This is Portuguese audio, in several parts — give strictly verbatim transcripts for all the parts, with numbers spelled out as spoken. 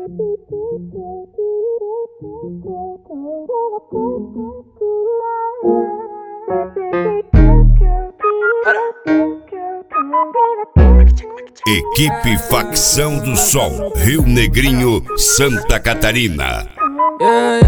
Equipe Facção do Sol, Rio Negrinho, Santa Catarina. Yeah,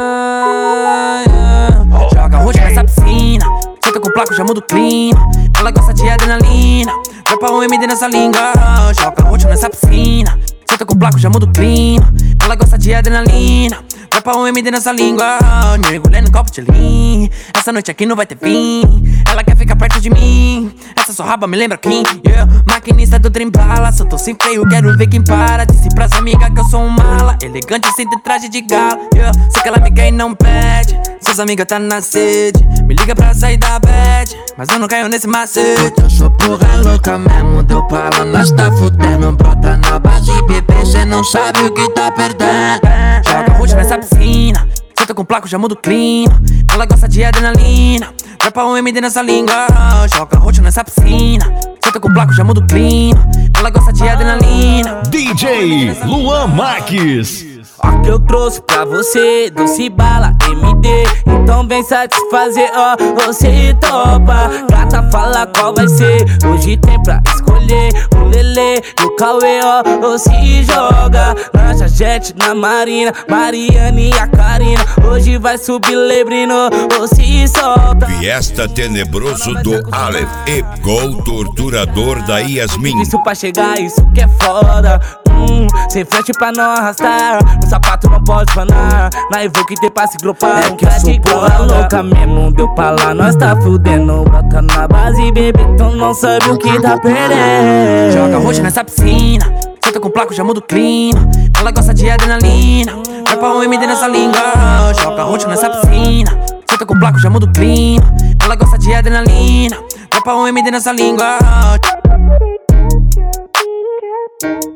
yeah, yeah. Joga roxa nessa piscina, senta com placo, já muda o clima. Ela gosta de adrenalina, vai pra um M D nessa língua. Joga roxa nessa piscina, senta com placo, já muda o clima. Ela gosta de adrenalina, vai pra um M D nessa língua. Mergulhando no copo de lean, essa noite aqui não vai ter fim. Ela quer ficar perto de mim, essa sua raba me lembra quem? Yeah. Maquinista do trem bala, se eu tô sem freio, quero ver quem para. Disse pras amigas que eu sou um mala, elegante sem ter traje de gala. Yeah. Sei que ela me quer e não pede, suas amigas tá na sede. Me liga pra sair da bad, mas eu não caio nesse macete. Eu sou porra louca mesmo, deu pala, nós tá fudendo. Brota na base, bebê, cê não sabe o que tá perdendo. Joga roxa nessa piscina, senta com placo, já muda o clima. Ela gosta de adrenalina, vai pra um M D nessa língua. Joga roxa nessa piscina, senta com placo, já muda o clima. Ela gosta de adrenalina. D J Luan Marques. Ó que eu trouxe pra você, doce bala, M D. Então vem satisfazer, ó, você topa. Gata, fala qual vai ser, hoje tem pra escolher. O Lelê e o Cauê, ó, ou se joga. Lancha jet na Marina, Mariana e a Karina. Hoje vai subir Lebrino, ou se solta. Fiesta tenebroso do Aleph e Gol torturador da Yasmin. Isso pra chegar, isso que é foda. Hum, sem frente pra não arrastar, o sapato não pode panar. Na Evoque tem pra se gropar. É que eu sou porra louca mesmo, deu pra lá, nós tá fudendo. Bota na base, bebê, então não sabe o que tá perdendo. Joga roxa nessa piscina, senta com placo, já muda o clima. Ela gosta de adrenalina, vai pra um M D nessa língua. Joga roxa nessa piscina, senta com placo, já muda o clima. Ela gosta de adrenalina, vai pra um M D nessa língua.